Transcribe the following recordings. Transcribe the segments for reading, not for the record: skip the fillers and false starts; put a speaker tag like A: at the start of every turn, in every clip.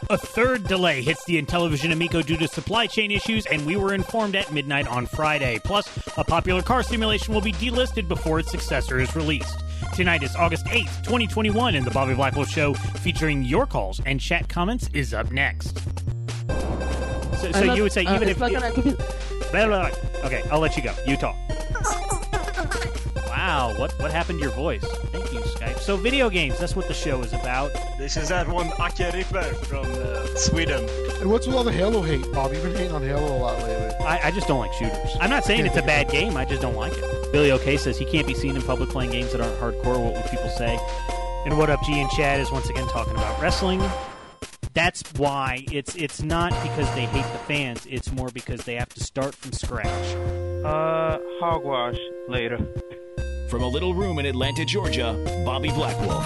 A: A third delay hits the Intellivision Amico due to supply chain issues, and we were informed at midnight on Friday. Plus, a popular car simulation will be delisted before its successor is released. Tonight is August 8th, 2021, and the Bobby Blackwell Show, featuring your calls and chat comments, is up next. So you would say even if... Okay, I'll let you go. You talk. Wow, what happened to your voice? Thank you, Skype. So video games, that's what the show is about.
B: This is that one Ake Ripper from Sweden.
C: And what's with all the Halo hate, Bob? You've been hating on Halo a lot lately.
A: I just don't like shooters. I'm not saying it's a bad game, I just don't like it. Billy OK says he can't be seen in public playing games that aren't hardcore, what would people say? And What Up G and Chad is once again talking about wrestling. That's why it's not because they hate the fans, it's more because they have to start from scratch.
D: Hogwash later.
E: From a little room in Atlanta, Georgia, Bobby Blackwolf.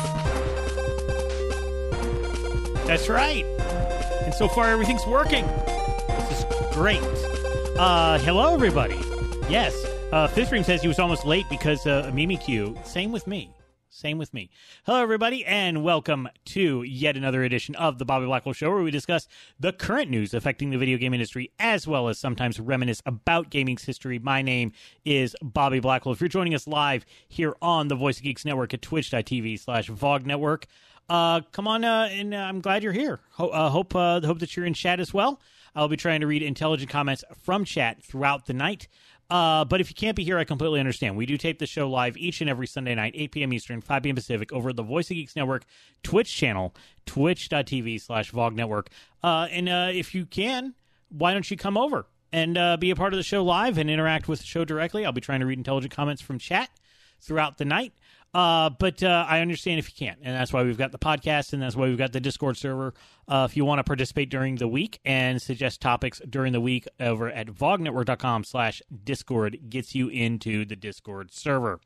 A: That's right. And so far, everything's working. This is great. Hello, everybody. Yes, Fifth Stream says he was almost late because of Mimikyu. Same with me. Hello, everybody, and welcome to yet another edition of the Bobby Blackwell Show, where we discuss the current news affecting the video game industry, as well as sometimes reminisce about gaming's history. My name is Bobby Blackwell. If you're joining us live here on the Voice of Geeks Network at twitch.tv/VOG Network, come on, and I'm glad you're here. Hope that you're in chat as well. I'll be trying to read intelligent comments from chat throughout the night. But if you can't be here, I completely understand. We do tape the show live each and every Sunday night, 8 p.m. Eastern, 5 p.m. Pacific, over at the Voice of Geeks Network Twitch channel, twitch.tv/VOG Network. And if you can, why don't you come over and be a part of the show live and interact with the show directly? I'll be trying to read intelligent comments from chat throughout the night. But I understand if you can't, and that's why we've got the podcast, and that's why we've got the Discord server. If you want to participate during the week and suggest topics during the week, over at vognetwork.com/Discord gets you into the Discord server.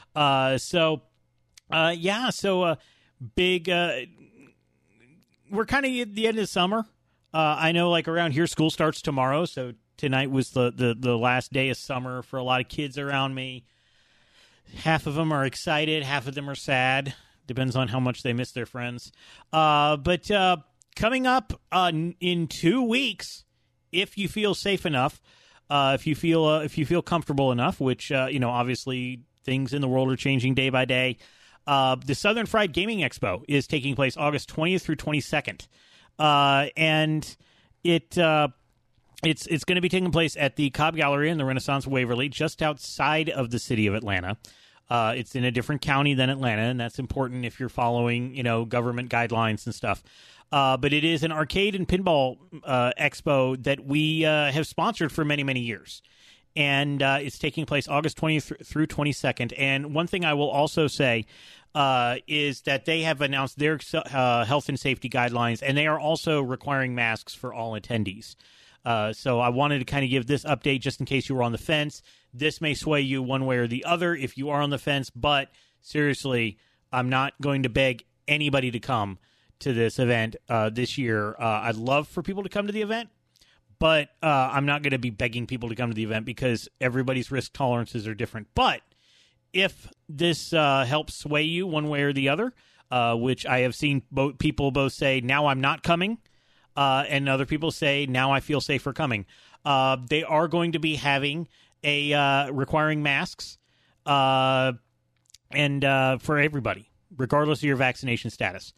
A: Big. We're kind of at the end of summer. I know, like around here, school starts tomorrow, so tonight was the last day of summer for a lot of kids around me. Half of them are excited, half of them are sad. Depends on how much they miss their friends. But coming up in 2 weeks, if you feel safe enough, if you feel comfortable enough, which obviously things in the world are changing day by day. The Southern Fried Gaming Expo is taking place August 20th through 22nd, and it's going to be taking place at the Cobb Gallery in the Renaissance Waverly, just outside of the city of Atlanta. It's in a different county than Atlanta, and that's important if you're following, government guidelines and stuff. But it is an arcade and pinball expo that we have sponsored for many, many years. And it's taking place August 20th through 22nd. And one thing I will also say is that they have announced their health and safety guidelines, and they are also requiring masks for all attendees. So I wanted to kind of give this update just in case you were on the fence. This may sway you one way or the other if you are on the fence, but seriously, I'm not going to beg anybody to come to this event this year. I'd love for people to come to the event, but I'm not going to be begging people to come to the event because everybody's risk tolerances are different. But if this helps sway you one way or the other, which I have seen people both say, now I'm not coming, and other people say, now I feel safer coming. They are going to be having requiring masks and for everybody, regardless of your vaccination status.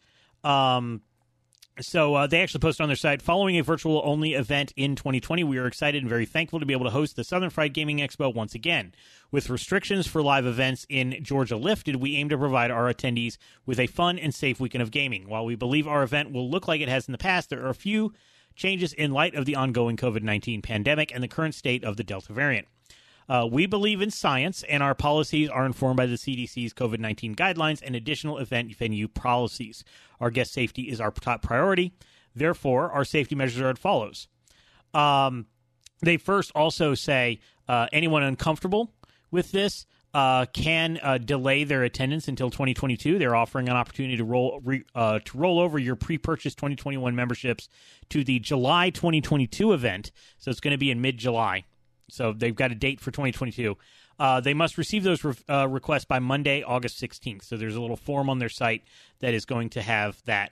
A: So they actually posted on their site, following a virtual-only event in 2020, we are excited and very thankful to be able to host the Southern Fried Gaming Expo once again. With restrictions for live events in Georgia lifted, we aim to provide our attendees with a fun and safe weekend of gaming. While we believe our event will look like it has in the past, there are a few changes in light of the ongoing COVID-19 pandemic and the current state of the Delta variant. We believe in science, and our policies are informed by the CDC's COVID-19 guidelines and additional event venue policies. Our guest safety is our top priority. Therefore, our safety measures are as follows. They first also say anyone uncomfortable with this can delay their attendance until 2022. They're offering an opportunity to roll over your pre-purchased 2021 memberships to the July 2022 event. So it's going to be in mid-July. So they've got a date for 2022. They must receive those requests by Monday, August 16th. So there's a little form on their site that is going to have that.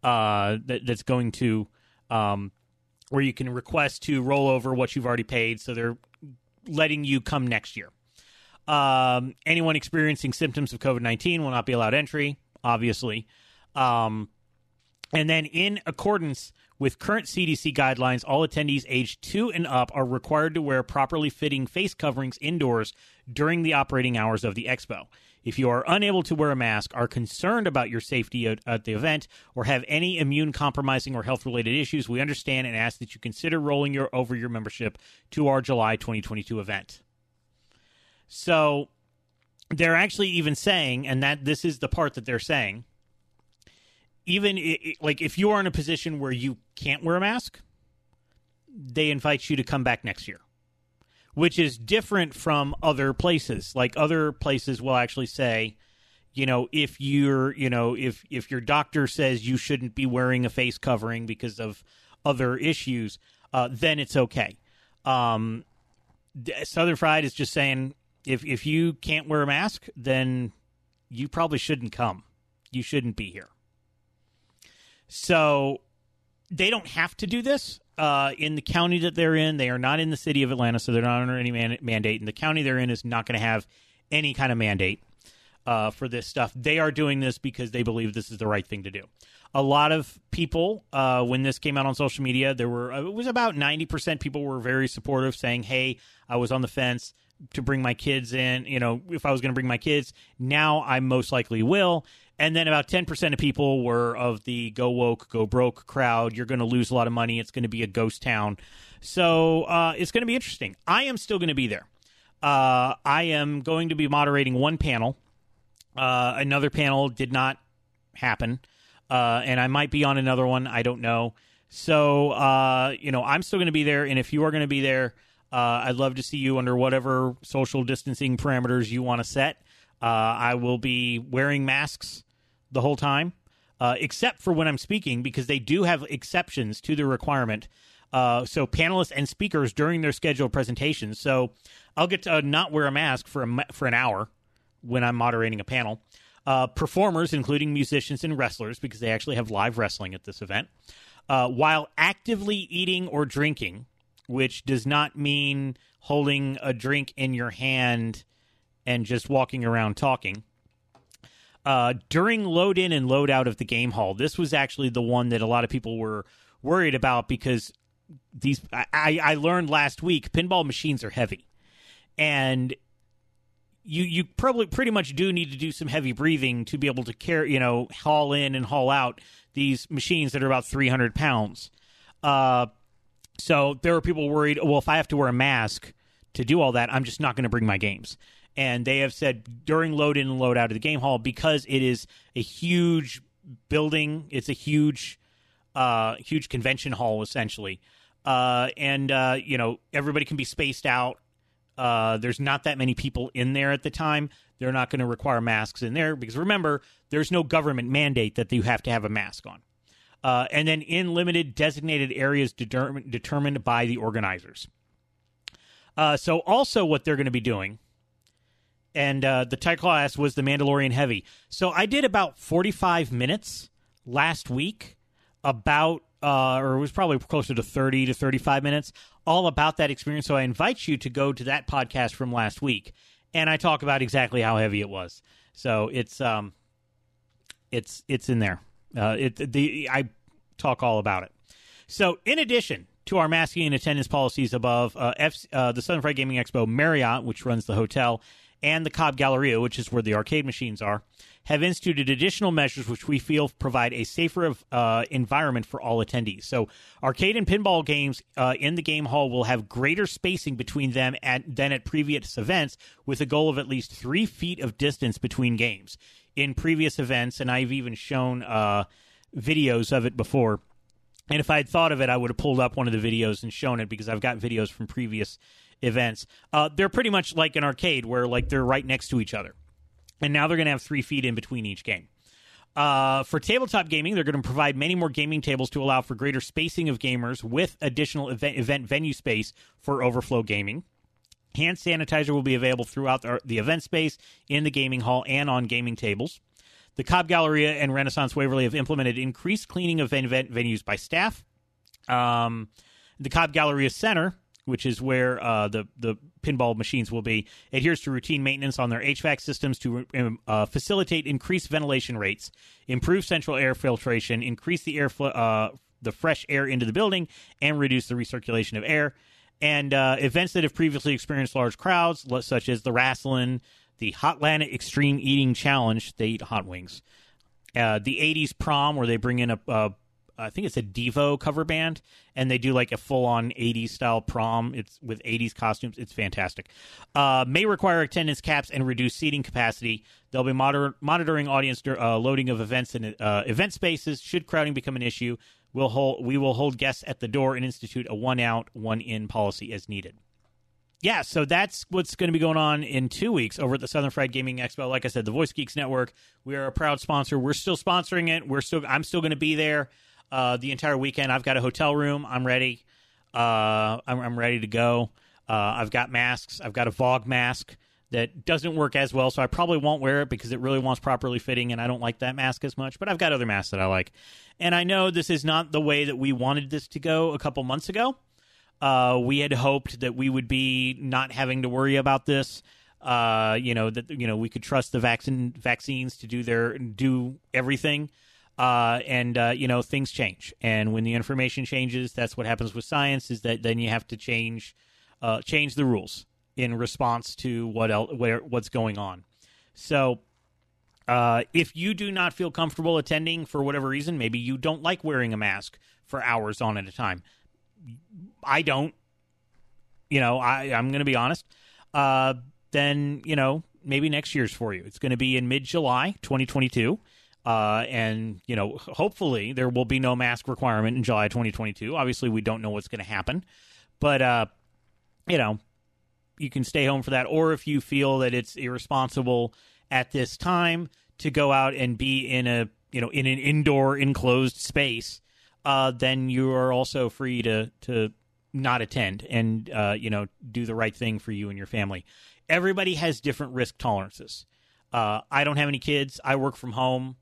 A: that's going to where you can request to roll over what you've already paid. So they're letting you come next year. Anyone experiencing symptoms of COVID-19 will not be allowed entry, obviously. And then in accordance with current CDC guidelines, all attendees aged 2 and up are required to wear properly fitting face coverings indoors during the operating hours of the expo. If you are unable to wear a mask, are concerned about your safety at the event, or have any immune compromising or health-related issues, we understand and ask that you consider rolling over your membership to our July 2022 event. So they're actually even saying, and that this is the part that they're saying, even like if you are in a position where you can't wear a mask, they invite you to come back next year, which is different from other places. Like other places will actually say, if if your doctor says you shouldn't be wearing a face covering because of other issues, then it's okay. Southern Fried is just saying, if you can't wear a mask, then you probably shouldn't come. You shouldn't be here. So they don't have to do this. In the county that they're in, they are not in the city of Atlanta, so they're not under any mandate. And the county they're in is not going to have any kind of mandate for this stuff. They are doing this because they believe this is the right thing to do. A lot of people, when this came out on social media, it was about 90% people were very supportive, saying, hey, I was on the fence to bring my kids in. If I was going to bring my kids, now I most likely will. And then about 10% of people were of the go woke, go broke crowd. You're going to lose a lot of money. It's going to be a ghost town. So it's going to be interesting. I am still going to be there. I am going to be moderating one panel. Another panel did not happen. And I might be on another one. I don't know. So, I'm still going to be there. And if you are going to be there, I'd love to see you under whatever social distancing parameters you want to set. I will be wearing masks the whole time, except for when I'm speaking, because they do have exceptions to the requirement. So panelists and speakers during their scheduled presentations. So I'll get to not wear a mask for an hour when I'm moderating a panel. Performers, including musicians and wrestlers, because they actually have live wrestling at this event, while actively eating or drinking, which does not mean holding a drink in your hand and just walking around talking. During load in and load out of the game hall, this was actually the one that a lot of people were worried about, because I learned last week, pinball machines are heavy. And you probably pretty much do need to do some heavy breathing to be able to carry, haul in and haul out these machines that are about 300 pounds. So there were people worried, well, if I have to wear a mask to do all that, I'm just not going to bring my games. And they have said during load in and load out of the game hall, because it is a huge building, it's a huge convention hall, essentially. And everybody can be spaced out. There's not that many people in there at the time. They're not going to require masks in there because, remember, there's no government mandate that you have to have a mask on. And then in limited designated areas determined by the organizers. So also what they're going to be doing, and the title class was The Mandalorian Heavy. So I did about 45 minutes last week about, or it was probably closer to 30 to 35 minutes, all about that experience. So I invite you to go to that podcast from last week, and I talk about exactly how heavy it was. So it's in there. I talk all about it. So in addition to our masking and attendance policies above, the Southern Fried Gaming Expo Marriott, which runs the hotel, and the Cobb Galleria, which is where the arcade machines are, have instituted additional measures which we feel provide a safer environment for all attendees. So arcade and pinball games in the game hall will have greater spacing between them than at previous events, with a goal of at least 3 feet of distance between games. In previous events, and I've even shown videos of it before, and if I had thought of it, I would have pulled up one of the videos and shown it, because I've got videos from previous events. They're pretty much like an arcade where they're right next to each other. And now they're going to have 3 feet in between each game. For tabletop gaming, they're going to provide many more gaming tables to allow for greater spacing of gamers with additional event venue space for overflow gaming. Hand sanitizer will be available throughout the event space, in the gaming hall, and on gaming tables. The Cobb Galleria and Renaissance Waverly have implemented increased cleaning of event venues by staff. The Cobb Galleria Center, which is where the pinball machines will be, adheres to routine maintenance on their HVAC systems to facilitate increased ventilation rates, improve central air filtration, increase the the fresh air into the building, and reduce the recirculation of air. And events that have previously experienced large crowds, such as the Wrastlin', the Hotlanta Extreme Eating Challenge, they eat hot wings, the 80s Prom, where they bring in I think it's a Devo cover band, and they do like a full-on 80s style prom. It's with 80s costumes. It's fantastic. May require attendance caps and reduce seating capacity. They'll be monitoring audience loading of events and event spaces. Should crowding become an issue, we will hold guests at the door and institute a one-out, one-in policy as needed. Yeah, so that's what's going to be going on in 2 weeks over at the Southern Fried Gaming Expo. Like I said, the Voice Geeks Network, we are a proud sponsor. We're still sponsoring it. I'm still going to be there the entire weekend. I've got a hotel room. I'm ready. I'm ready to go. I've got masks. I've got a Vogue mask that doesn't work as well, so I probably won't wear it because it really wants properly fitting, and I don't like that mask as much. But I've got other masks that I like. And I know this is not the way that we wanted this to go a couple months ago. We had hoped that we would be not having to worry about this. We could trust the vaccines to do everything. Things change. And when the information changes, that's what happens with science, is that then you have to change the rules in response to what's going on. So if you do not feel comfortable attending for whatever reason, maybe you don't like wearing a mask for hours on at a time. I don't. I'm going to be honest. Then, maybe next year's for you. It's going to be in mid-July 2022. Hopefully there will be no mask requirement in July 2022. Obviously, we don't know what's going to happen. But, you can stay home for that. Or if you feel that it's irresponsible at this time to go out and be in an indoor enclosed space, then you are also free to not attend and, do the right thing for you and your family. Everybody has different risk tolerances. I don't have any kids. I work from home.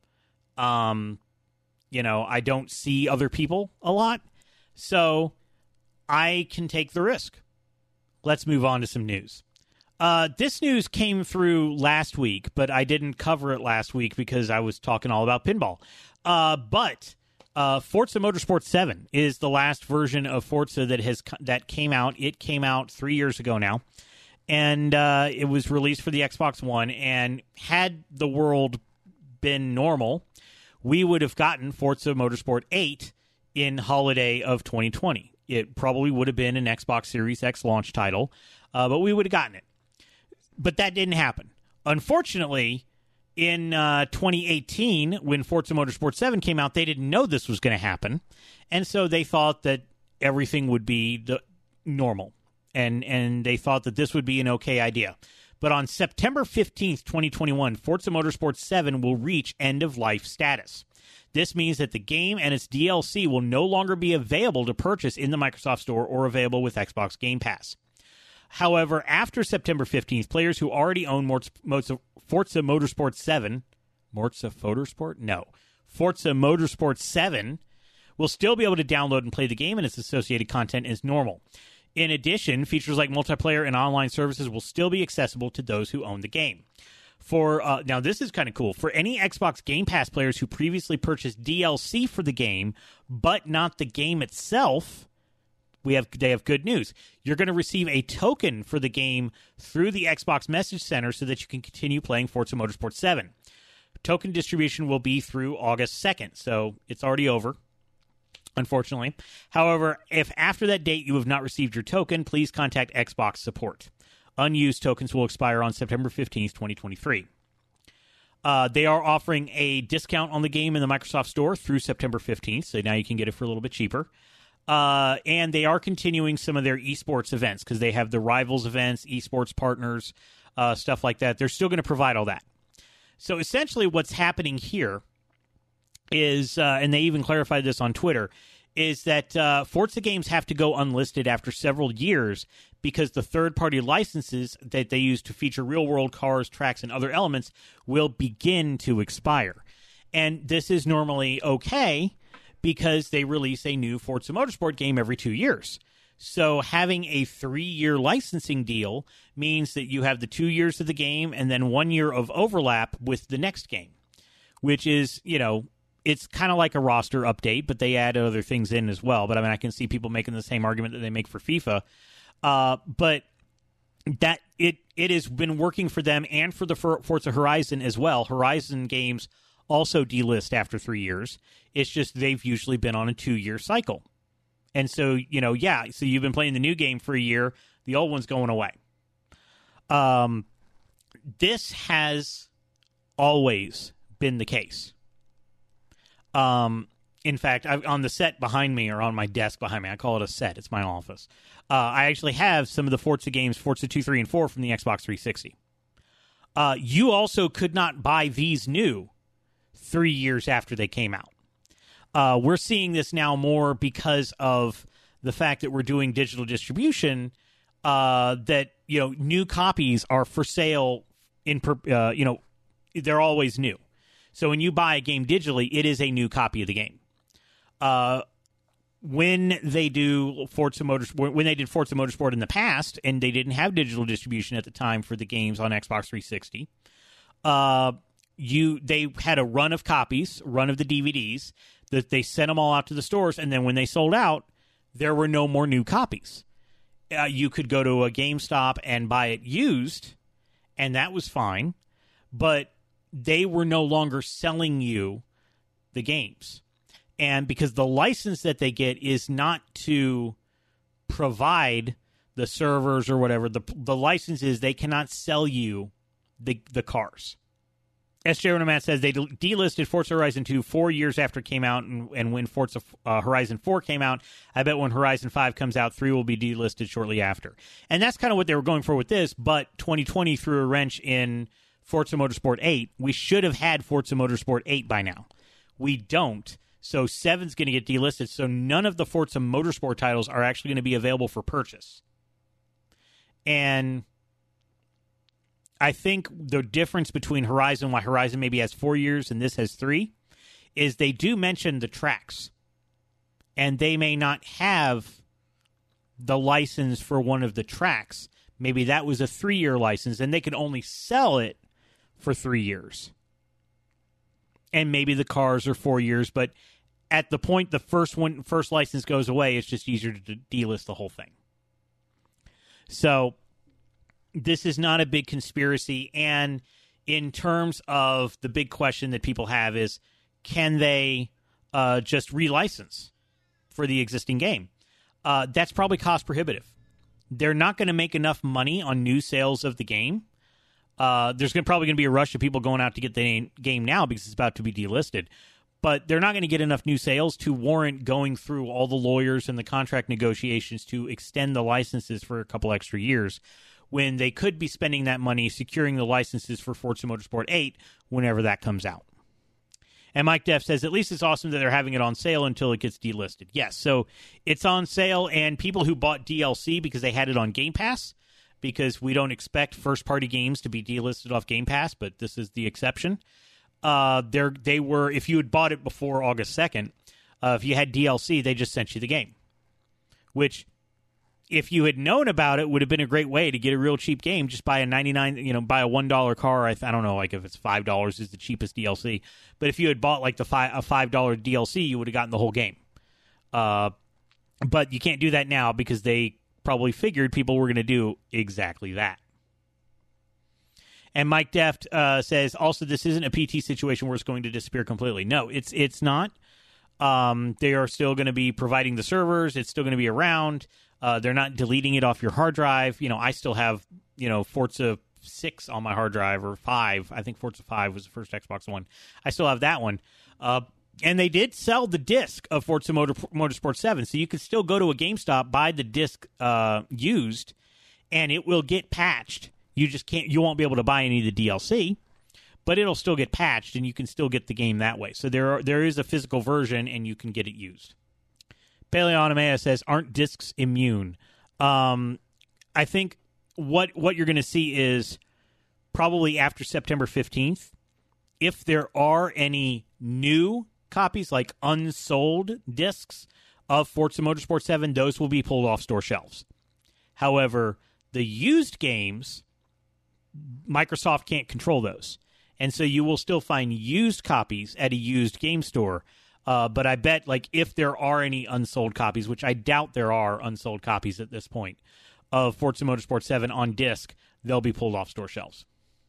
A: I don't see other people a lot, so I can take the risk. Let's move on to some news. This news came through last week, but I didn't cover it last week because I was talking all about pinball. But Forza Motorsport 7 is the last version of Forza that came out. It came out 3 years ago now, and it was released for the Xbox One. And had the world been normal, we would have gotten Forza Motorsport 8 in holiday of 2020. It probably would have been an Xbox Series X launch title, but we would have gotten it. But that didn't happen. Unfortunately, in 2018, when Forza Motorsport 7 came out, they didn't know this was going to happen, and so they thought that everything would be normal, and they thought that this would be an okay idea. But on September 15th, 2021, Forza Motorsport 7 will reach end-of-life status. This means that the game and its DLC will no longer be available to purchase in the Microsoft Store or available with Xbox Game Pass. However, after September 15th, players who already own Forza Motorsport 7... Forza Motorsport 7 will still be able to download and play the game and its associated content as normal. In addition, features like multiplayer and online services will still be accessible to those who own the game. Now, this is kind of cool. For any Xbox Game Pass players who previously purchased DLC for the game, but not the game itself, they have good news. You're going to receive a token for the game through the Xbox Message Center so that you can continue playing Forza Motorsport 7. Token distribution will be through August 2nd, so it's already over, unfortunately. However, if after that date you have not received your token, please contact Xbox support. Unused tokens will expire on September 15th, 2023. They are offering a discount on the game in the Microsoft Store through September 15th, so now you can get it for a little bit cheaper. And they are continuing some of their esports events because they have the Rivals events, esports partners, stuff like that. They're still going to provide all that. So essentially what's happening here is, and they even clarified this on Twitter, is that Forza games have to go unlisted after several years because the third-party licenses that they use to feature real-world cars, tracks, and other elements will begin to expire. And this is normally okay because they release a new Forza Motorsport game every 2 years. So having a 3-year licensing deal means that you have the 2 years of the game and then 1 year of overlap with the next game, which is, it's kind of like a roster update, but they add other things in as well. But I mean, I can see people making the same argument that they make for FIFA. But that it has been working for them and for the Forza Horizon as well. Horizon games also delist after 3 years. It's just they've usually been on a 2-year cycle. And so, so you've been playing the new game for a year. The old one's going away. This has always been the case. In fact, on the set behind me or on my desk behind me, I call it a set. It's my office. I actually have some of the Forza games, Forza 2, 3, and 4 from the Xbox 360. You also could not buy these new 3 years after they came out. We're seeing this now more because of the fact that we're doing digital distribution, that, new copies are for sale they're always new. So when you buy a game digitally, it is a new copy of the game. When they do Forza Motorsport, when they did Forza Motorsport in the past, and they didn't have digital distribution at the time for the games on Xbox 360, they had a run of copies, run of the DVDs, that they sent them all out to the stores, and then when they sold out, there were no more new copies. You could go to a GameStop and buy it used, and that was fine, but they were no longer selling you the games. And because the license that they get is not to provide the servers or whatever, the license is they cannot sell you the cars. SJ Ronomat says they delisted Forza Horizon 2 4 years after it came out, and when Forza Horizon 4 came out, I bet when Horizon 5 comes out, 3 will be delisted shortly after. And that's kind of what they were going for with this, but 2020 threw a wrench in Forza Motorsport 8. We should have had Forza Motorsport 8 by now. We don't. So 7's going to get delisted, so none of the Forza Motorsport titles are actually going to be available for purchase. And I think the difference between Horizon, why Horizon maybe has 4 years and this has 3, is they do mention the tracks. And they may not have the license for one of the tracks. Maybe that was a 3-year license, and they could only sell it for 3 years. And maybe the cars are 4 years, but at the point the first license goes away, it's just easier to delist the whole thing. So this is not a big conspiracy, and in terms of the big question that people have is, can they just relicense for the existing game? That's probably cost prohibitive. They're not going to make enough money on new sales of the game. There's probably going to be a rush of people going out to get the game now because it's about to be delisted. But they're not going to get enough new sales to warrant going through all the lawyers and the contract negotiations to extend the licenses for a couple extra years, when they could be spending that money securing the licenses for Forza Motorsport 8 whenever that comes out. And Mike Def says, at least it's awesome that they're having it on sale until it gets delisted. Yes, so it's on sale, and people who bought DLC because they had it on Game Pass, because we don't expect first-party games to be delisted off Game Pass, but this is the exception. They were, if you had bought it before August 2nd, if you had DLC, they just sent you the game. Which, if you had known about it, would have been a great way to get a real cheap game. Just buy a buy a $1 car. I don't know, like if it's $5 is the cheapest DLC. But if you had bought like a $5 DLC, you would have gotten the whole game. But you can't do that now because they probably figured people were going to do exactly that. And Mike Deft says, also, this isn't a PT situation where it's going to disappear completely. No, it's not. They are still going to be providing the servers. It's still going to be around. They're not deleting it off your hard drive. I still have, Forza 6 on my hard drive, or 5. I think Forza 5 was the first Xbox One. I still have that one. And they did sell the disc of Forza Motorsport 7, so you could still go to a GameStop, buy the disc used, and it will get patched. You won't be able to buy any of the DLC, but it'll still get patched, and you can still get the game that way. So there is a physical version, and you can get it used. Paleonomea says, aren't discs immune? I think what you're going to see is probably after September 15th, if there are any new copies, like unsold discs of Forza Motorsport 7, those will be pulled off store shelves. However, the used games, Microsoft can't control those. And so you will still find used copies at a used game store. But I bet, like, if there are any unsold copies, which I doubt there are unsold copies at this point, of Forza Motorsport 7 on disc, they'll be pulled off store shelves.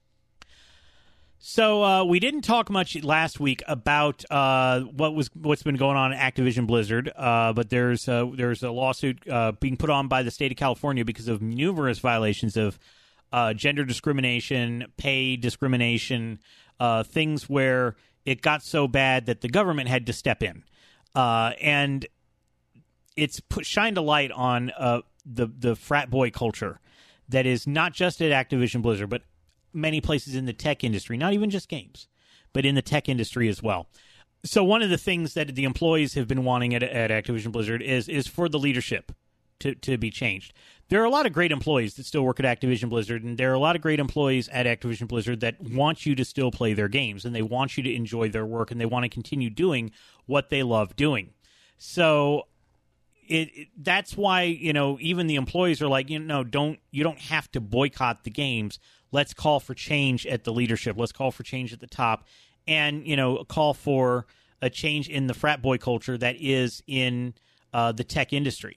A: So we didn't talk much last week about what's been going on at Activision Blizzard, but there's a lawsuit being put on by the state of California because of numerous violations of gender discrimination, pay discrimination, things where it got so bad that the government had to step in, and it's shined a light on the frat boy culture that is not just at Activision Blizzard, but many places in the tech industry, not even just games, but in the tech industry as well. So one of the things that the employees have been wanting at Activision Blizzard is for the leadership to be changed. There are a lot of great employees that still work at Activision Blizzard, and there are a lot of great employees at Activision Blizzard that want you to still play their games, and they want you to enjoy their work, and they want to continue doing what they love doing. So that's why, even the employees are like, you don't have to boycott the games. Let's call for change at the leadership. Let's call for change at the top, and call for a change in the frat boy culture that is in the tech industry,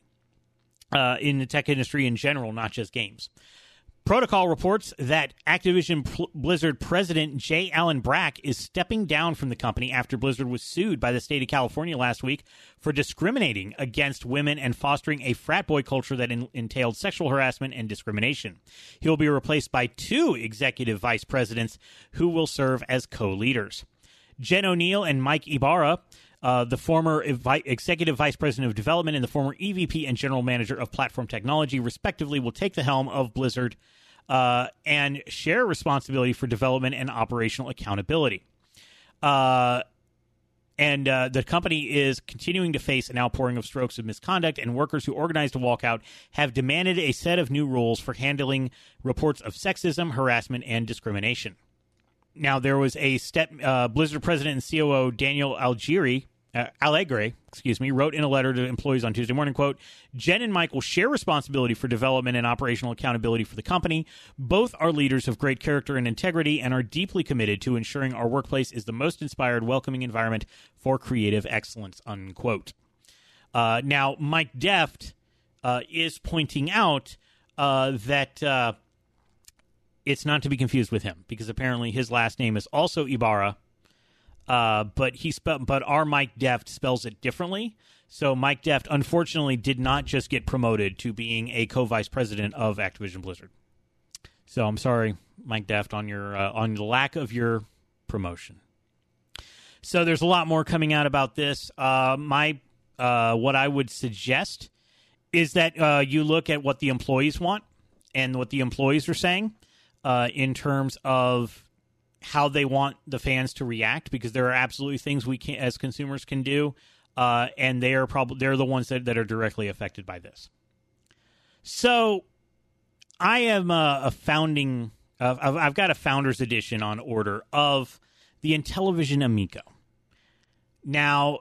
A: in general, not just games. Protocol reports that Activision Blizzard president J. Allen Brack is stepping down from the company after Blizzard was sued by the state of California last week for discriminating against women and fostering a frat boy culture that entailed sexual harassment and discrimination. He will be replaced by 2 executive vice presidents who will serve as co-leaders. Jen O'Neill and Mike Ibarra, the former executive vice president of development and the former EVP and general manager of platform technology, respectively, will take the helm of Blizzard and share responsibility for development and operational accountability. And the company is continuing to face an outpouring of strokes of misconduct, and workers who organized a walkout have demanded a set of new rules for handling reports of sexism, harassment, and discrimination. Now, there was a step. Blizzard president and COO Daniel Allegre, wrote in a letter to employees on Tuesday morning, quote, Jen and Mike will share responsibility for development and operational accountability for the company. Both are leaders of great character and integrity and are deeply committed to ensuring our workplace is the most inspired, welcoming environment for creative excellence, unquote. Now, Mike Deft is pointing out that it's not to be confused with him, because apparently his last name is also Ibarra, but our Mike Deft spells it differently. So Mike Deft, unfortunately, did not just get promoted to being a co-vice president of Activision Blizzard. So I'm sorry, Mike Deft, on the lack of your promotion. So there's a lot more coming out about this. What I would suggest is that you look at what the employees want and what the employees are saying in terms of how they want the fans to react, because there are absolutely things we can, as consumers, can do, and they're the ones that are directly affected by this. So I am I've got a founder's edition on order of the Intellivision Amico. Now,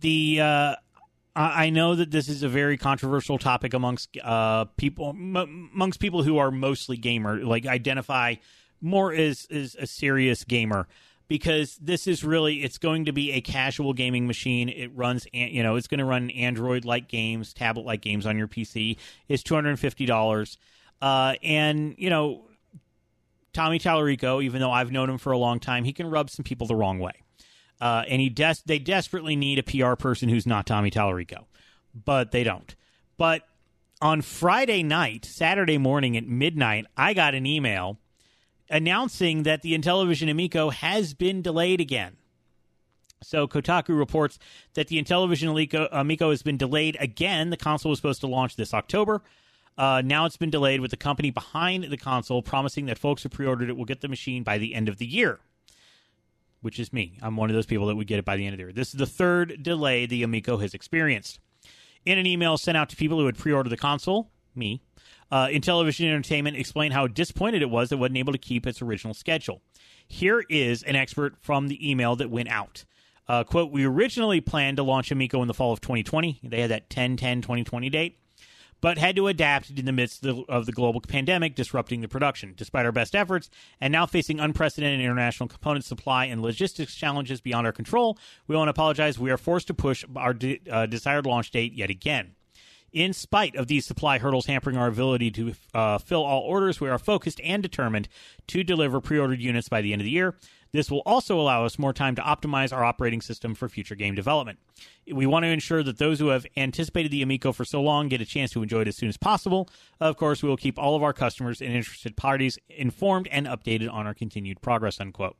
A: I know that this is a very controversial topic amongst people who are mostly gamer, like identify more as a serious gamer, because this is really, it's going to be a casual gaming machine. It runs, it's going to run Android-like games, tablet-like games on your PC. It's $250. And, Tommy Tallarico, even though I've known him for a long time, he can rub some people the wrong way. And they desperately need a PR person who's not Tommy Tallarico, but they don't. But on Friday night, Saturday morning at midnight, I got an email announcing that the Intellivision Amico has been delayed again. So Kotaku reports that the Intellivision Amico has been delayed again. The console was supposed to launch this October. Now it's been delayed, with the company behind the console promising that folks who pre-ordered it will get the machine by the end of the year, which is me. I'm one of those people that would get it by the end of the year. This is the third delay the Amico has experienced. In an email sent out to people who had pre-ordered the console, me, Intellivision Entertainment explained how disappointed it was that it wasn't able to keep its original schedule. Here is an expert from the email that went out. Quote, we originally planned to launch Amico in the fall of 2020. They had that 10/10/2020 date, but had to adapt in the midst of the global pandemic, disrupting the production. Despite our best efforts, and now facing unprecedented international component supply and logistics challenges beyond our control, we want to apologize. We are forced to push our desired launch date yet again. In spite of these supply hurdles hampering our ability to fill all orders, we are focused and determined to deliver pre-ordered units by the end of the year. This will also allow us more time to optimize our operating system for future game development. We want to ensure that those who have anticipated the Amico for so long get a chance to enjoy it as soon as possible. Of course, we will keep all of our customers and interested parties informed and updated on our continued progress, unquote.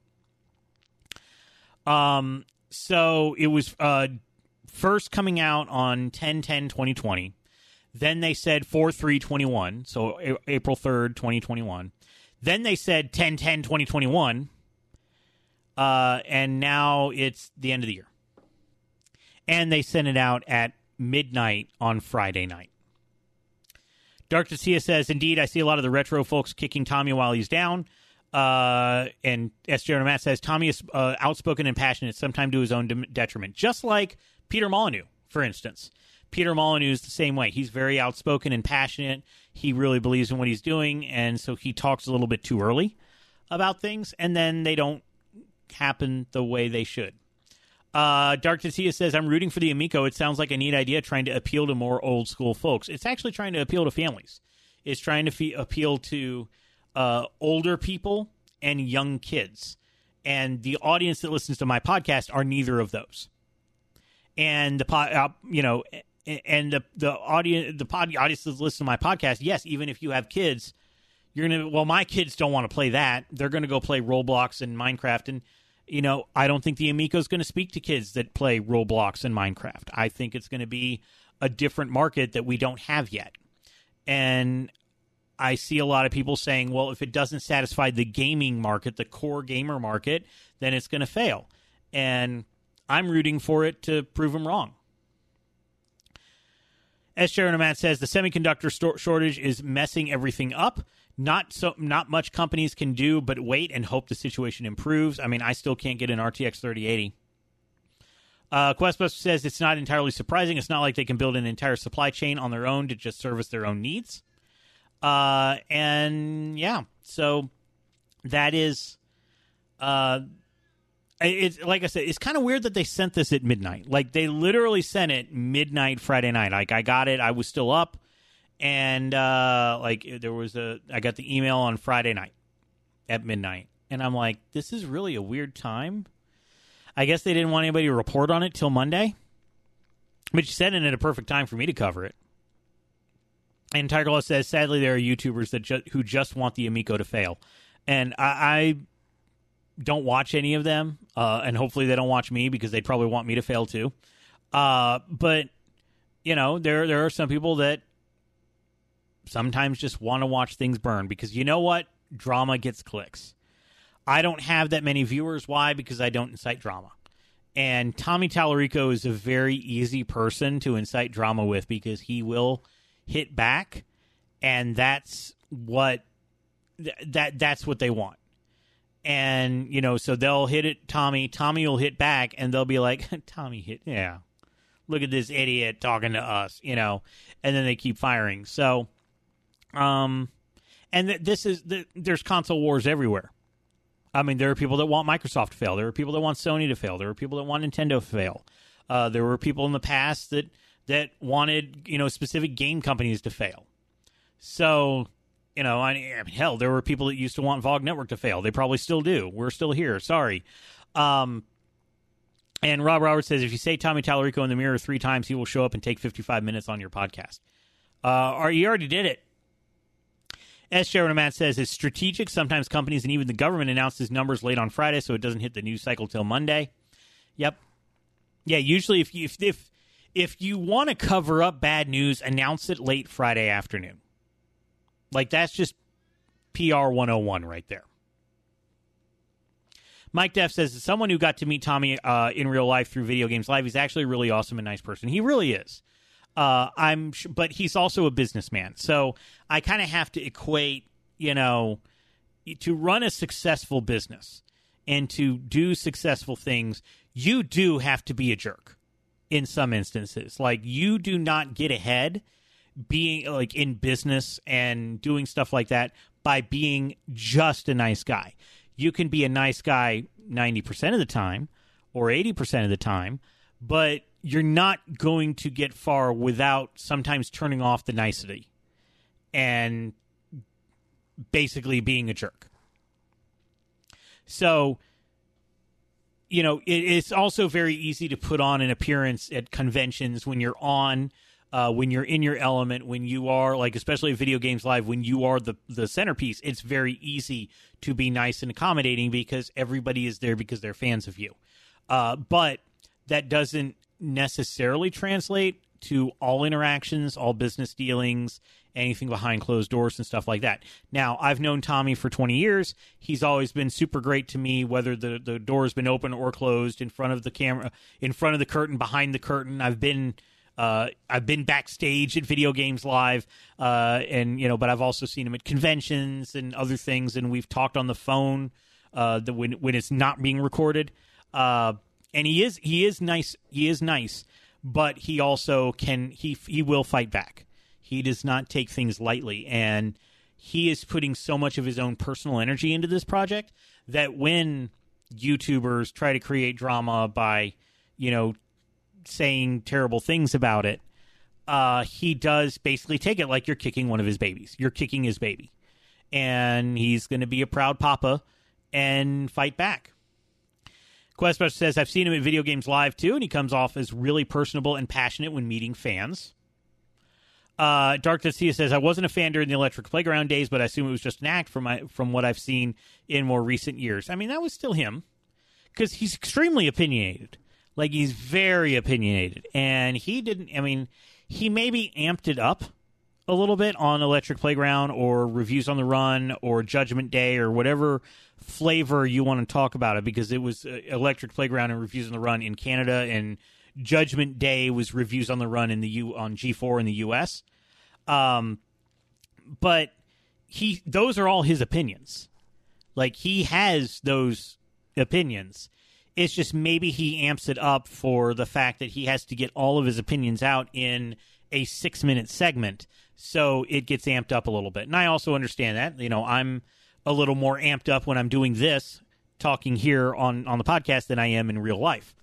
A: So it was first coming out on 10/10/2020. Then they said 4/3/21, so April 3rd, 2021. Then they said 10/10/2021. And now it's the end of the year. And they sent it out at midnight on Friday night. Dark Tatia says, indeed, I see a lot of the retro folks kicking Tommy while he's down. And SJ Matt says, Tommy is outspoken and passionate, sometimes to his own detriment. Just like Peter Molyneux, for instance. Peter Molyneux is the same way. He's very outspoken and passionate. He really believes in what he's doing, and so he talks a little bit too early about things, and then they don't happen the way they should. Dark Tatia says, I'm rooting for the Amico. It sounds like a neat idea trying to appeal to more old school folks. It's actually trying to appeal to families. It's trying to appeal to older people and young kids. And the audience that listens to my podcast are neither of those. And the audience that listens to my podcast, yes, even if you have kids, you're gonna. Well, my kids don't want to play that. They're gonna go play Roblox and Minecraft, and I don't think the Amico is going to speak to kids that play Roblox and Minecraft. I think it's going to be a different market that we don't have yet. And I see a lot of people saying, well, if it doesn't satisfy the gaming market, the core gamer market, then it's going to fail. And I'm rooting for it to prove them wrong. As Sharon Matt says, the semiconductor shortage is messing everything up. Not much companies can do but wait and hope the situation improves. I mean, I still can't get an RTX 3080. Questbuster says it's not entirely surprising. It's not like they can build an entire supply chain on their own to just service their own needs. And yeah, so that is, it's like I said, it's kind of weird that they sent this at midnight. Like they literally sent it midnight Friday night. Like I got it, I was still up, and I got the email on Friday night at midnight, and I'm like, this is really a weird time. I guess they didn't want anybody to report on it till Monday, but you sent it at a perfect time for me to cover it. And Tiger Law says, sadly, there are YouTubers who just want the Amico to fail. And I don't watch any of them, and hopefully they don't watch me because they'd probably want me to fail too. But, there are some people that sometimes just want to watch things burn because you know what? Drama gets clicks. I don't have that many viewers. Why? Because I don't incite drama. And Tommy Tallarico is a very easy person to incite drama with because he will hit back, and that's what they want. And so they'll hit it. Tommy will hit back, and they'll be like, Tommy hit, yeah, look at this idiot talking to us, and then they keep firing. So and there's console wars everywhere. I mean, there are people that want Microsoft to fail, there are people that want Sony to fail, there are people that want Nintendo to fail, there were people in the past that wanted, specific game companies to fail. So, hell, there were people that used to want VOG Network to fail. They probably still do. We're still here. Sorry. And Rob Roberts says, if you say Tommy Tallarico in the mirror 3 times, he will show up and take 55 minutes on your podcast. You already did it. As Sharon Matt says, it's strategic. Sometimes companies and even the government announces numbers late on Friday so it doesn't hit the news cycle till Monday. Yep. Yeah, usually if you want to cover up bad news, announce it late Friday afternoon. Like, that's just PR 101 right there. Mike Def says, as someone who got to meet Tommy in real life through Video Games Live, he's actually a really awesome and nice person. He really is. But he's also a businessman. So I kind of have to equate, to run a successful business and to do successful things, you do have to be a jerk in some instances. Like, you do not get ahead being like in business and doing stuff like that by being just a nice guy. You can be a nice guy 90% of the time or 80% of the time, but you're not going to get far without sometimes turning off the nicety and basically being a jerk. So, you know, it's also very easy to put on an appearance at conventions when you're when you're in your element, when you are, like, especially Video Games Live, when you are the centerpiece. It's very easy to be nice and accommodating because everybody is there because they're fans of you. But that doesn't necessarily translate to all interactions, all business dealings, anything behind closed doors and stuff like that. Now, I've known Tommy for 20 years. He's always been super great to me, whether the door has been open or closed, in front of the camera, in front of the curtain, behind the curtain. I've been backstage at Video Games Live, and but I've also seen him at conventions and other things, and we've talked on the phone when it's not being recorded. And he is nice, but he also he will fight back. He does not take things lightly, and he is putting so much of his own personal energy into this project that when YouTubers try to create drama by, saying terrible things about it, he does basically take it like you're kicking one of his babies. You're kicking his baby. And he's going to be a proud papa and fight back. Questbuster says, I've seen him at Video Games Live, too, and he comes off as really personable and passionate when meeting fans. Dark Tia says, I wasn't a fan during the Electric Playground days, but I assume it was just an act from what I've seen in more recent years. I mean, that was still him, because he's extremely opinionated. Like, he's very opinionated. And he maybe amped it up a little bit on Electric Playground or Reviews on the Run or Judgment Day or whatever flavor you want to talk about it, because it was Electric Playground and Reviews on the Run in Canada, and Judgment Day was Reviews on the Run on G4 in the US. But those are all his opinions. Like, he has those opinions. It's just maybe he amps it up for the fact that he has to get all of his opinions out in a 6-minute segment, so it gets amped up a little bit. And I also understand that. I'm a little more amped up when I'm doing this, talking here on the podcast, than I am in real life.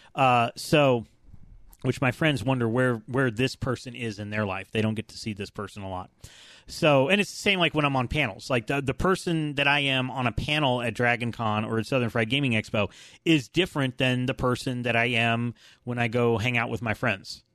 A: Which my friends wonder where this person is in their life. They don't get to see this person a lot. So, and it's the same like when I'm on panels. Like, the person that I am on a panel at Dragon Con or at Southern Fried Gaming Expo is different than the person that I am when I go hang out with my friends.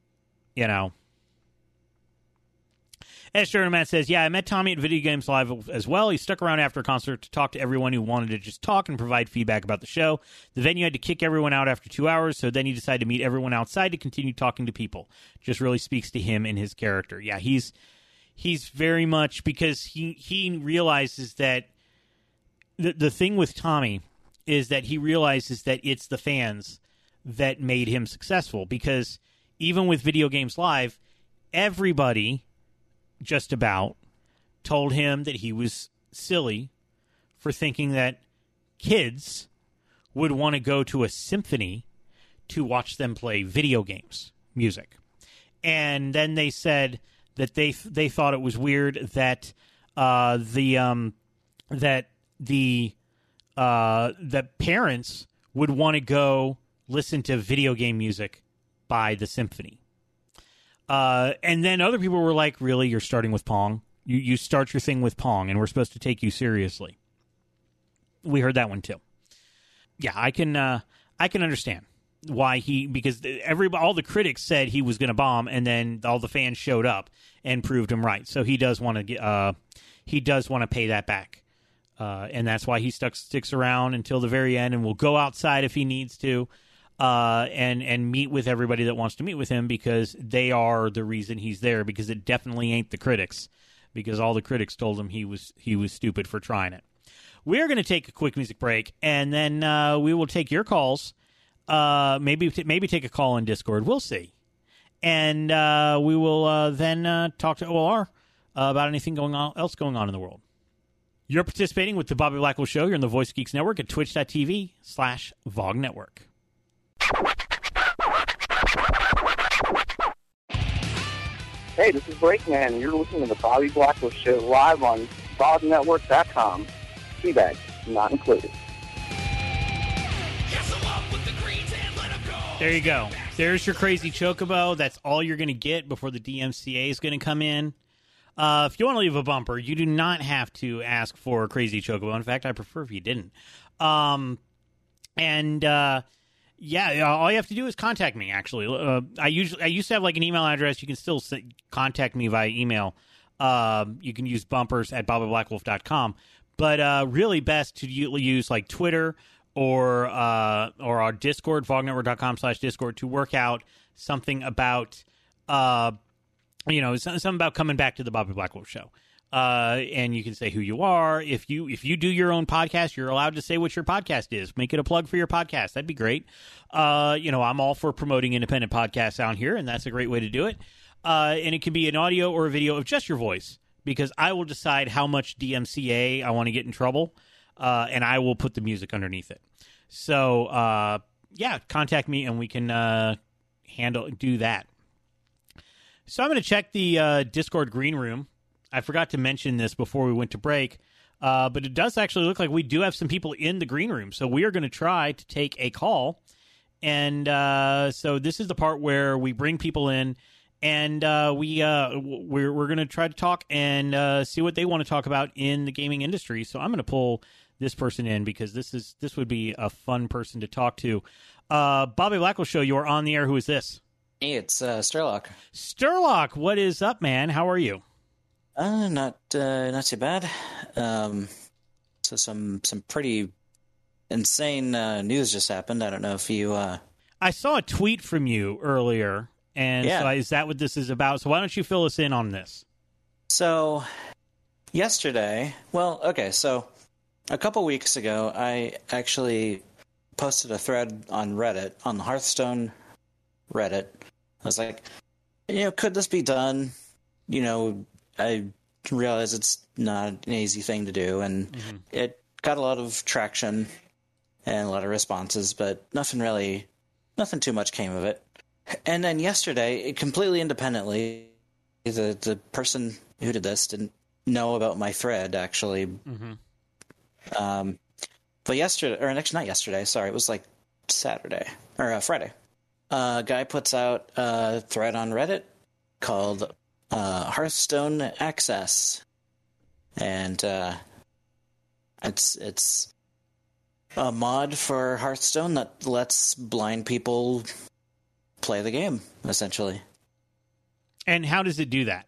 A: Esther Matt says, yeah, I met Tommy at Video Games Live as well. He stuck around after a concert to talk to everyone who wanted to just talk and provide feedback about the show. The venue had to kick everyone out after 2 hours, so then he decided to meet everyone outside to continue talking to people. Just really speaks to him and his character. Yeah, he's very much, because he realizes that the thing with Tommy is that he realizes that it's the fans that made him successful, because even with Video Games Live, everybody just about told him that he was silly for thinking that kids would want to go to a symphony to watch them play video games music. And then they said that they thought it was weird that the parents would want to go listen to video game music by the symphony. And then other people were like, really, you're starting with Pong? You start your thing with Pong, and we're supposed to take you seriously. We heard that one, too. Yeah, I can understand why because all the critics said he was going to bomb, and then all the fans showed up and proved him right. So he does want to pay that back. And that's why he sticks around until the very end, and will go outside if he needs to. And meet with everybody that wants to meet with him, because they are the reason he's there, because it definitely ain't the critics, because all the critics told him he was stupid for trying it. We're going to take a quick music break, and then we will take your calls. Maybe take a call in Discord. We'll see. And we will then talk to OLR about anything else going on in the world. You're participating with the Bobby Blackwell Show. You're on the Voice Geeks Network at twitch.tv/VogNetwork.
F: Hey, this is Brakeman. You're listening to the Bobby Blackwell Show live on BobNetwork.com. Teabag, not included.
A: There you go. There's your crazy chocobo. That's all you're going to get before the DMCA is going to come in. If you want to leave a bumper, you do not have to ask for a crazy chocobo. In fact, I prefer if you didn't. Yeah, all you have to do is contact me, actually. I used to have like an email address. You can still contact me via email. You can use bumpers at bobbyblackwolf.com. But really best to use like Twitter or our Discord, vognetwork.com/Discord, to work out something about, something about coming back to the Bobby Blackwolf Show. And you can say who you are. If you do your own podcast, you're allowed to say what your podcast is. Make it a plug for your podcast. That'd be great. I'm all for promoting independent podcasts out here, and that's a great way to do it. And it can be an audio or a video of just your voice, because I will decide how much DMCA I want to get in trouble, and I will put the music underneath it. So, contact me, and we can do that. So I'm going to check the Discord green room. I forgot to mention this before we went to break, but it does actually look like we do have some people in the green room. So we are going to try to take a call. And so this is the part where we bring people in, and we're going to try to talk and see what they want to talk about in the gaming industry. So I'm going to pull this person in because this would be a fun person to talk to. Bobby Blackwell Show, you are on the air. Who is this?
G: Hey, it's Sturlock.
A: Sturlock, what is up, man? How are you?
G: Not too bad. So some pretty insane news just happened. I don't know if you.
A: I saw a tweet from you earlier, and so is that what this is about? So why don't you fill us in on this?
G: So yesterday, so a couple weeks ago, I actually posted a thread on Reddit, on the Hearthstone Reddit. I was like, could this be done? I realize it's not an easy thing to do, and it got a lot of traction and a lot of responses, but nothing too much came of it. And then yesterday, completely independently, the person who did this didn't know about my thread, actually. But yesterday, or actually not yesterday, sorry, it was like Saturday, or Friday. A guy puts out a thread on Reddit called Hearthstone Access, and it's a mod for Hearthstone that lets blind people play the game, essentially.
A: And how does it do that?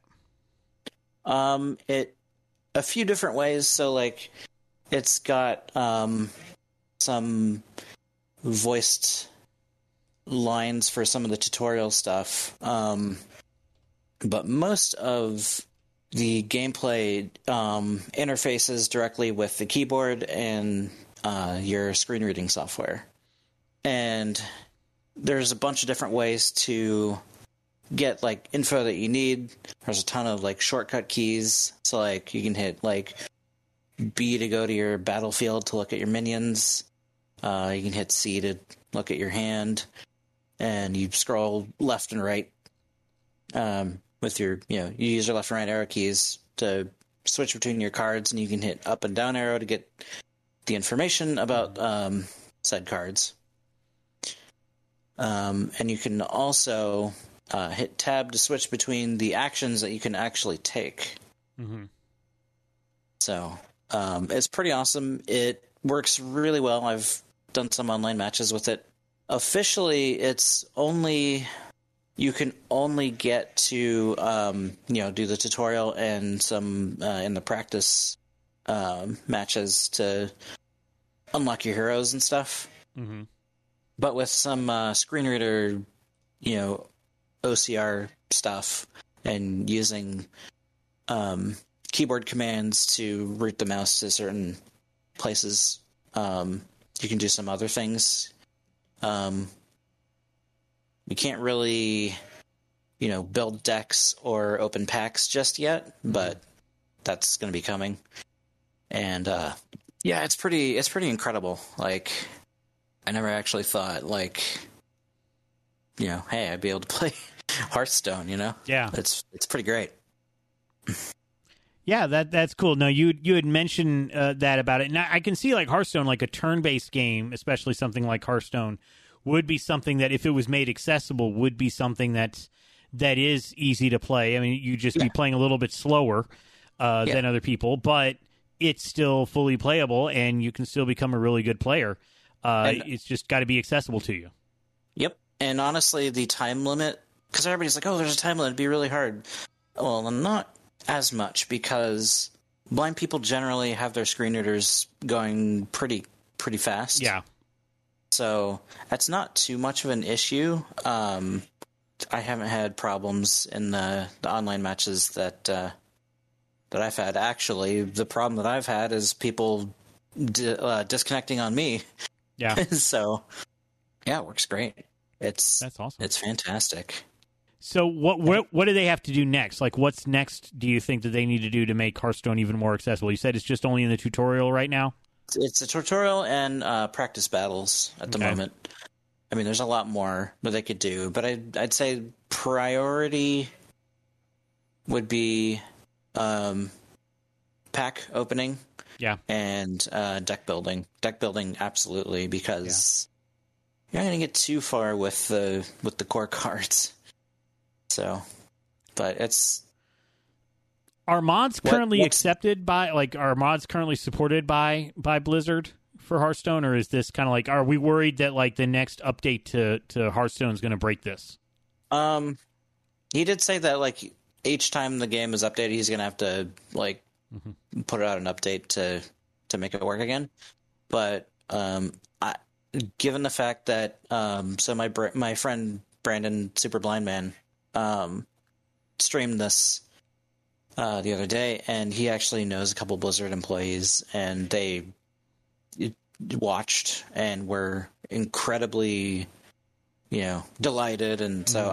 G: A few different ways. So, like, it's got some voiced lines for some of the tutorial stuff. But most of the gameplay interfaces directly with the keyboard and your screen reading software. And there's a bunch of different ways to get like info that you need. There's a ton of like shortcut keys. So like you can hit like B to go to your battlefield to look at your minions. You can hit C to look at your hand, and you scroll left and right with your, you use your left and right arrow keys to switch between your cards, and you can hit up and down arrow to get the information about said cards. And you can also hit tab to switch between the actions that you can actually take. So it's pretty awesome. It works really well. I've done some online matches with it. Officially, you can only get to do the tutorial and some in the practice matches to unlock your heroes and stuff. But with some screen reader, OCR stuff, and using keyboard commands to route the mouse to certain places, you can do some other things. We can't really, build decks or open packs just yet, but that's going to be coming. And it's pretty incredible. Like, I never actually thought, hey, I'd be able to Hearthstone.
A: Yeah.
G: It's pretty great.
A: Yeah, that's cool. No, you had mentioned that about it, and I can see like Hearthstone, like a turn-based game, especially something like Hearthstone, would be something that if it was made accessible, would be something that is easy to play. I mean, you just be playing a little bit slower than other people, but it's still fully playable, and you can still become a really good player. It's just got to be accessible to you.
G: Yep, and honestly, the time limit, because everybody's like, "Oh, there's a time limit; it'd be really hard." Well, not as much, because blind people generally have their screen readers going pretty fast.
A: Yeah.
G: So that's not too much of an issue. I haven't had problems in the online matches that I've had. Actually, the problem that I've had is people disconnecting on me.
A: Yeah.
G: So, yeah, it works great. That's awesome. It's fantastic.
A: So what do they have to do next? Like, what's next, do you think, that they need to do to make Hearthstone even more accessible? You said it's just only in the tutorial right now?
G: It's a tutorial and practice battles at the moment. I mean, there's a lot more that they could do, but I'd say priority would be pack opening, and deck building. Deck building, absolutely, because you're not going to get too far with the core cards. So, but it's...
A: Are mods currently accepted by, like, are mods currently supported by Blizzard for Hearthstone, or is this kind of like, are we worried that, like, the next update to Hearthstone is going to break this?
G: He did say that, like, each time the game is updated, he's going to have to, like, put out an update to make it work again. But, given the fact that, so my friend Brandon, Super Blind Man, streamed this the other day, and he actually knows a couple Blizzard employees, and they watched and were incredibly, delighted. And so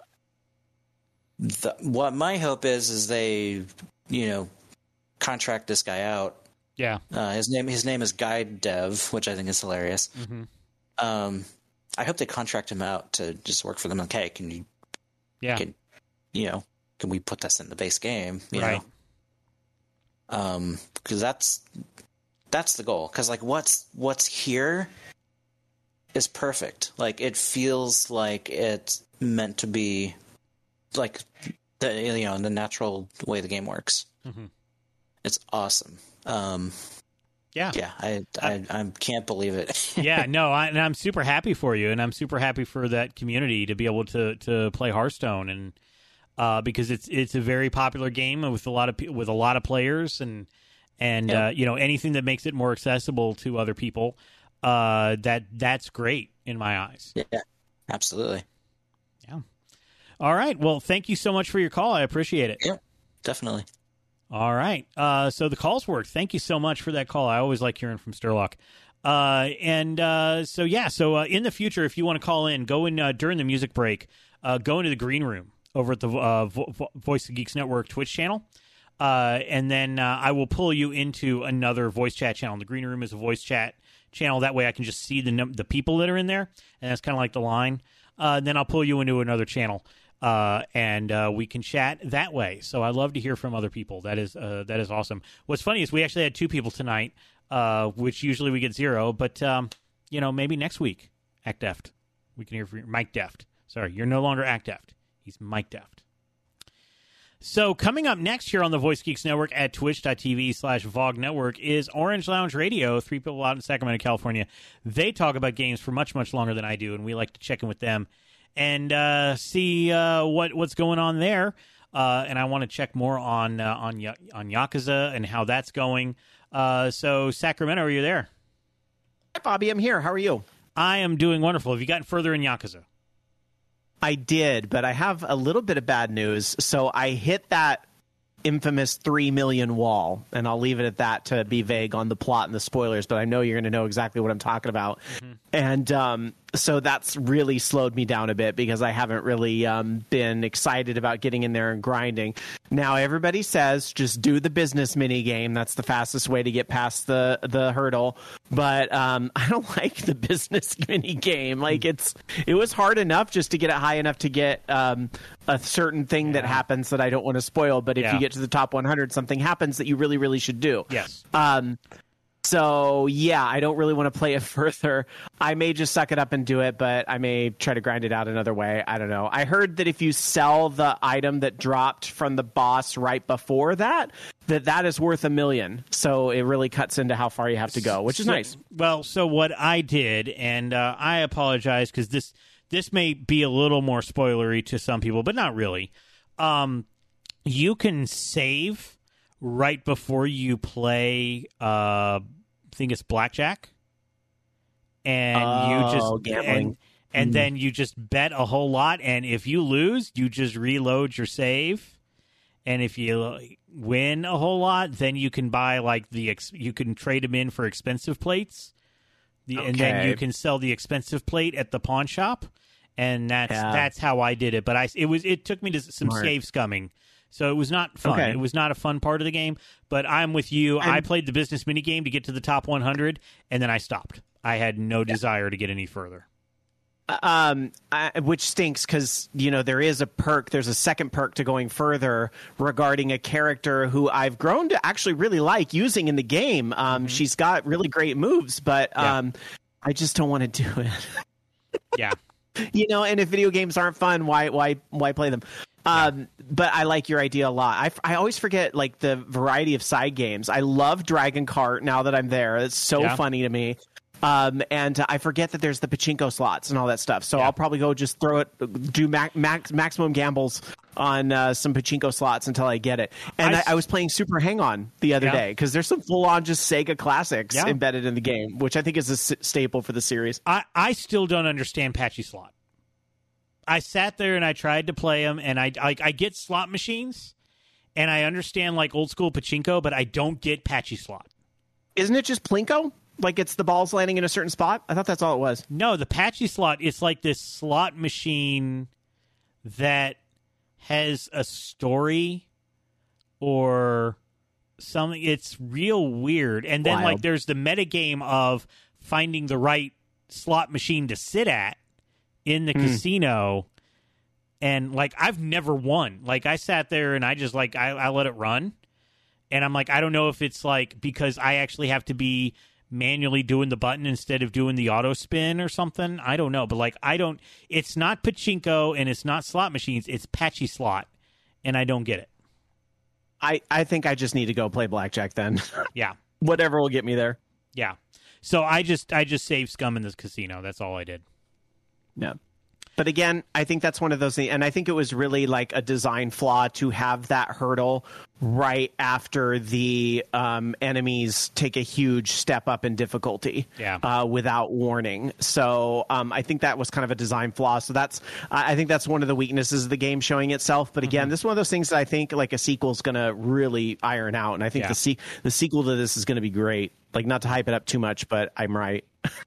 G: what my hope is they, contract this guy out.
A: Yeah.
G: His name is Guide Dev, which I think is hilarious. I hope they contract him out to just work for them. Okay, can you? Yeah. Can we put this in the base game? You know? Because that's the goal. Because like what's here is perfect. Like it feels like it's meant to be, like the natural way the game works. It's awesome. I can't believe it.
A: Yeah, no, and I'm super happy for you, and I'm super happy for that community to be able to play Hearthstone, and because it's a very popular game with a lot of players, and anything that makes it more accessible to other people, that's great in my eyes.
G: Yeah, absolutely.
A: Yeah. All right. Well, thank you so much for your call. I appreciate it.
G: Yeah, definitely.
A: All right. So the calls worked. Thank you so much for that call. I always like hearing from Sturlock. So in the future, if you want to call in, go in during the music break, go into the green room over at the Voice of Geeks Network Twitch channel. And then I will pull you into another voice chat channel. The green room is a voice chat channel. That way I can just see the people that are in there. And that's kind of like the line. Then I'll pull you into another channel. And we can chat that way. So I love to hear from other people. That is awesome. What's funny is we actually had 2 people tonight, which usually we get 0. But maybe next week, Act Deft, we can hear from Mike Deft. Sorry, you're no longer Act Deft. He's Mike Deft. So coming up next here on the Voice Geeks Network at twitch.tv/VOG Network is Orange Lounge Radio. 3 people out in Sacramento, California. They talk about games for much, much longer than I do, and we like to check in with them and see what's going on there. And I want to check more on Yakuza and how that's going. So Sacramento, are you there?
H: Hi, Bobby. I'm here. How are you?
A: I am doing wonderful. Have you gotten further in Yakuza?
H: I did, but I have a little bit of bad news. So I hit that infamous 3 million wall, and I'll leave it at that to be vague on the plot and the spoilers, but I know you're going to know exactly what I'm talking about. And So that's really slowed me down a bit because I haven't really been excited about getting in there and grinding. Now everybody says just do the business mini game. That's the fastest way to get past the hurdle. But I don't like the business mini game. Like it was hard enough just to get it high enough to get a certain thing that happens that I don't want to spoil. But if you get to the top 100, something happens that you really, really should do.
A: Yes.
H: So, yeah, I don't really want to play it further. I may just suck it up and do it, but I may try to grind it out another way. I don't know. I heard that if you sell the item that dropped from the boss right before that is worth $1 million. So it really cuts into how far you have to go, which is nice.
A: Well, so what I did, and I apologize because this may be a little more spoilery to some people, but not really. You can save right before you play, I think it's blackjack, and you just
H: gambling,
A: and then you just bet a whole lot, and if you lose, you just reload your save, and if you win a whole lot, then you can buy like you can trade them in for expensive plates, and then you can sell the expensive plate at the pawn shop, and that's how I did it. But it took me to some save scumming. So it was not fun.
H: Okay.
A: It was not a fun part of the game, but I'm with you. I played the business minigame to get to the top 100, and then I stopped. I had no desire to get any further.
H: Which stinks because, there is a perk. There's a second perk to going further regarding a character who I've grown to actually really like using in the game. She's got really great moves, but I just don't want to do it.
A: Yeah.
H: And if video games aren't fun, why play them? But I like your idea a lot. I always forget like the variety of side games. I love Dragon Kart now that I'm there. It's so funny to me. And I forget that there's the pachinko slots and all that stuff. So I'll probably go just do maximum gambles on some pachinko slots until I get it. And I was playing Super Hang-On the other day because there's some full-on just Sega classics embedded in the game, which I think is a staple for the series.
A: I still don't understand Patchy Slot. I sat there and I tried to play them, and I get slot machines, and I understand like old school pachinko, but I don't get Patchy Slot.
H: Isn't it just Plinko? Like it's the balls landing in a certain spot? I thought that's all it was.
A: No, the Patchy Slot, it's like this slot machine that has a story or something. It's real weird. And then like there's the metagame of finding the right slot machine to sit at in the casino, and like I've never won. Like I sat there and I just like I let it run, and I'm like I don't know if it's like because I actually have to be manually doing the button instead of doing the auto spin or something. I don't know, but like it's not pachinko and it's not slot machines, it's Patchy Slot, and I don't get it.
H: I think I just need to go play blackjack then.
A: Yeah.
H: Whatever will get me there.
A: Yeah. So I just saved scum in this casino. That's all I did.
H: Yeah. But again, I think that's one of those things. And I think it was really like a design flaw to have that hurdle right after the enemies take a huge step up in difficulty without warning. So I think that was kind of a design flaw. So I think that's one of the weaknesses of the game showing itself. But again, this is one of those things that I think like a sequel is going to really iron out. And I think the sequel to this is going to be great. Like not to hype it up too much, but I'm right.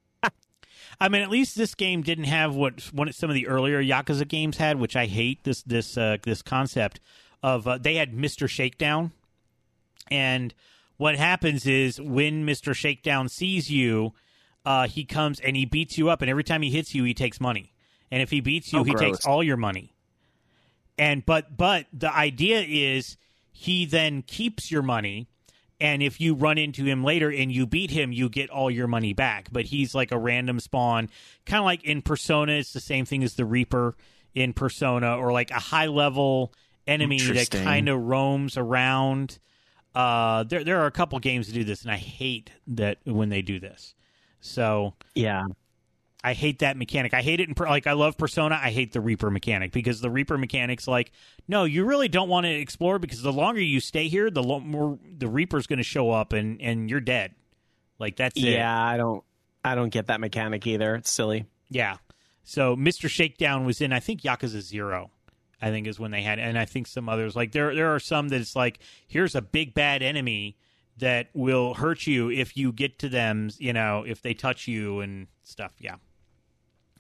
A: I mean, at least this game didn't have what some of the earlier Yakuza games had, which I hate. This concept of they had Mr. Shakedown, and what happens is when Mr. Shakedown sees you, he comes and he beats you up, and every time he hits you, he takes money, and if he beats you, he takes all your money. And but the idea is he then keeps your money. And if you run into him later and you beat him, you get all your money back. But he's like a random spawn, kind of like in Persona. It's the same thing as the Reaper in Persona, or like a high-level enemy that kind of roams around. There are a couple games that do this, and I hate that when they do this. So
H: yeah,
A: I hate that mechanic. I hate it. I love Persona. I hate the Reaper mechanic because the Reaper mechanic's like, no, you really don't want to explore because the longer you stay here, the more the Reaper's going to show up and you're dead. Like that's it.
H: Yeah, I don't get that mechanic either. It's silly.
A: Yeah. So Mr. Shakedown was in, I think Yakuza 0, I think is when they had, and I think some others. Like there are some that it's like, here's a big bad enemy that will hurt you if you get to them, if they touch you and stuff. Yeah.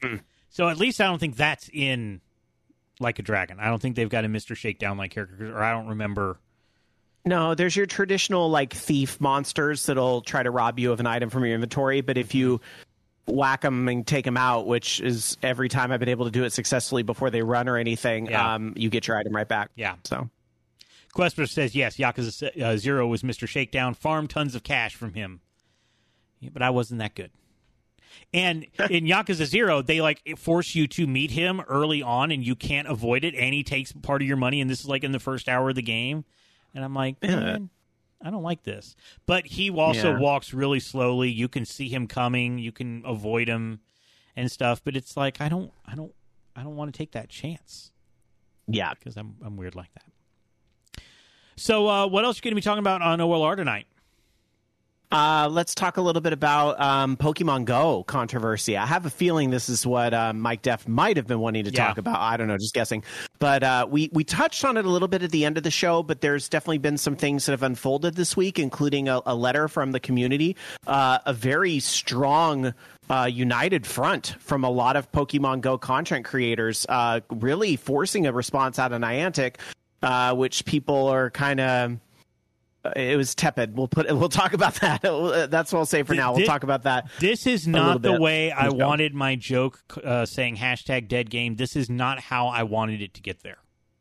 A: So at least I don't think that's in Like a Dragon. I don't think they've got a Mr. Shakedown-like character, or I don't remember.
H: No, there's your traditional like thief monsters that'll try to rob you of an item from your inventory, but if you whack them and take them out, which is every time I've been able to do it successfully before they run or anything, you get your item right back.
A: Yeah.
H: So
A: Quesper says, yes, Yakuza 0 was Mr. Shakedown. Farmed tons of cash from him. Yeah, but I wasn't that good. And in Yakuza 0, they like force you to meet him early on, and you can't avoid it, and he takes part of your money, and this is like in the first hour of the game. And I'm like, man, I don't like this. But he also walks really slowly. You can see him coming. You can avoid him and stuff. But it's like I don't want to take that chance.
H: Yeah,
A: because I'm weird like that. So what else are you going to be talking about on OLR tonight?
H: Let's talk a little bit about Pokemon Go controversy. I have a feeling this is what Mike Def might have been wanting to talk about. I don't know, just guessing. But we touched on it a little bit at the end of the show, but there's definitely been some things that have unfolded this week, including a letter from the community, a very strong united front from a lot of Pokemon Go content creators, really forcing a response out of Niantic, which people are kind of... It was tepid. We'll talk about that. That's what I'll say for now. We'll talk about that.
A: This is not the way I wanted my joke saying hashtag dead game. This is not how I wanted it to get there.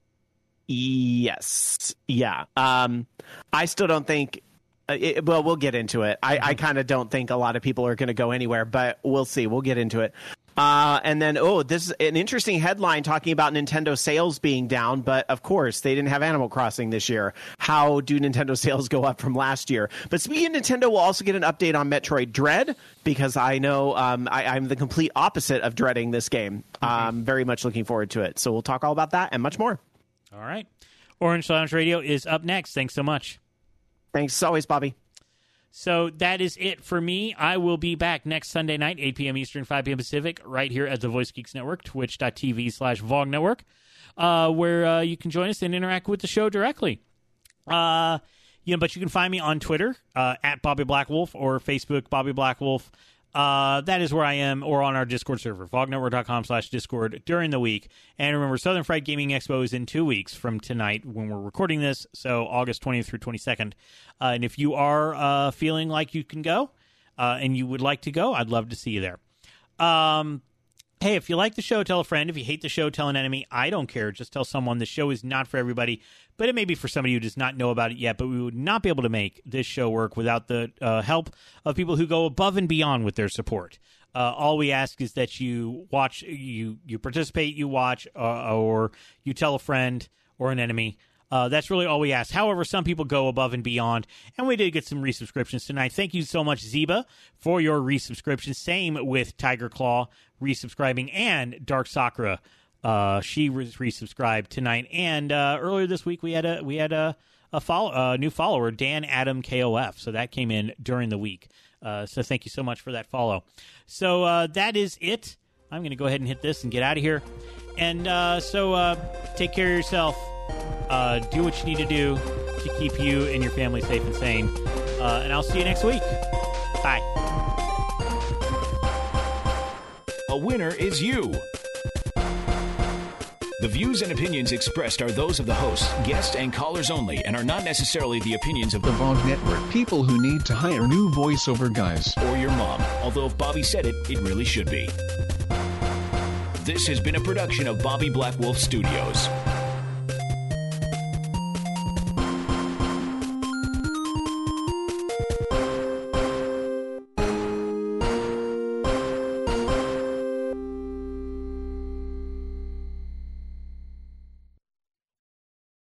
H: Yes. Yeah. I still don't think... well, we'll get into it. I kind of don't think a lot of people are going to go anywhere, but we'll see. We'll get into it. And then, this is an interesting headline talking about Nintendo sales being down, but of course they didn't have Animal Crossing this year. How do Nintendo sales go up from last year? But speaking of Nintendo, we'll also get an update on Metroid Dread, because I know I'm the complete opposite of dreading this game. I'm very much looking forward to it. So we'll talk all about that and much more.
A: All right. Orange Lounge Radio is up next. Thanks so much.
H: Thanks as always, Bobby.
A: So that is it for me. I will be back next Sunday night, 8 p.m. Eastern, 5 p.m. Pacific, right here at the Voice Geeks Network, twitch.tv/VOG Network, where you can join us and interact with the show directly. But you can find me on Twitter, at Bobby Blackwolf, or Facebook, Bobby Blackwolf. That is where I am, or on our Discord server, vognetwork.com/Discord during the week. And remember, Southern Fried Gaming Expo is in 2 weeks from tonight when we're recording this, so August 20th through 22nd. And if you are feeling like you can go and you would like to go, I'd love to see you there. Hey, if you like the show, tell a friend. If you hate the show, tell an enemy. I don't care. Just tell someone. The show is not for everybody, but it may be for somebody who does not know about it yet. But we would not be able to make this show work without the help of people who go above and beyond with their support. All we ask is that you watch, you participate, you watch, or you tell a friend or an enemy. That's really all we ask. However, some people go above and beyond, and we did get some resubscriptions tonight. Thank you so much, Zeba, for your resubscription. Same with Tiger Claw resubscribing, and Dark Sakura. She resubscribed tonight, and earlier this week we had a new follower, Dan Adam KOF. So that came in during the week. So thank you so much for that follow. So that is it. I'm going to go ahead and hit this and get out of here. And so take care of yourself. Do what you need to do to keep you and your family safe and sane. And I'll see you next week. Bye.
E: A winner is you. The views and opinions expressed are those of the host, guests, and callers only, and are not necessarily the opinions of
I: the VOG Network. People who need to hire new voiceover guys.
E: Or your mom. Although if Bobby said it, it really should be. This has been a production of Bobby Blackwolf Studios.